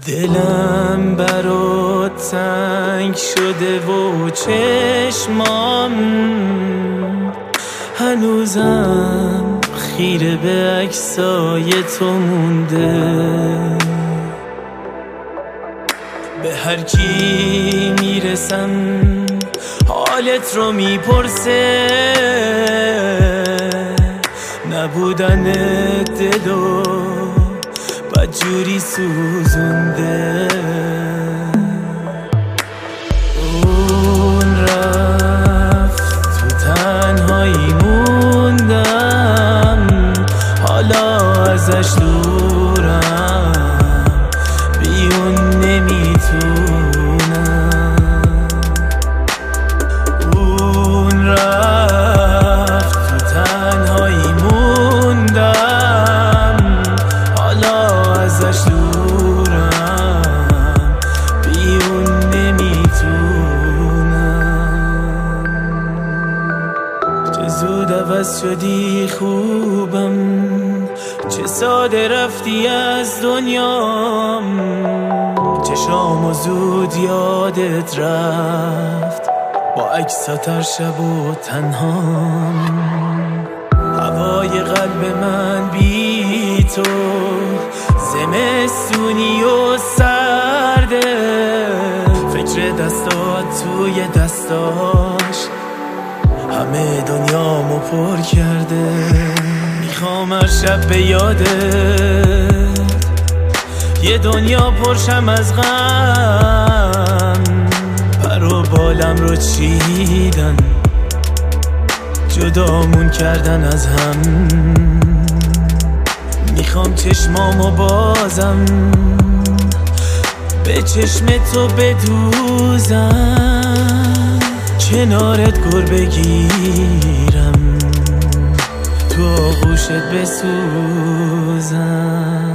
دلم برات تنگ شده و چشمام هنوزم خیره به عکسای تو مونده. به هر کی میرسم حالت رو میپرسه، نبودن دل و بدجوری سوزونده. اون رفت تو تنهایی موندم، حالا ازش دورم، بی اون نمیتونم. اون رفت تو تنهایی موندم، حالا ازش دورم، بی اون نمیتونم. چه زود عوض شدی خوبم، چه ساده رفتی از دنیام، چه شام و زود یادت رفت با عکسات هر شب و تنهام. هوای قلب من بی تو زمستونی و سرده، فکر دستات توی دستاش همه دنیامو پر کرده. میخوام هر شب به یادت یه دنیا پرشم از غم، پر و بالم رو چیدن، جدامون کردن از هم. میخوام چشمامو بازم به چشم تو بدوزم، کنارت گر بگیرم، تو آغوشت بسوزم.